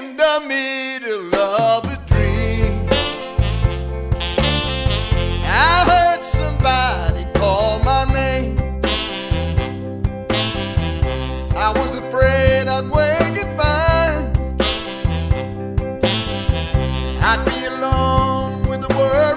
in the middle of a dream. I heard somebody call my name. I was afraid I'd wake and find I'd be alone with the world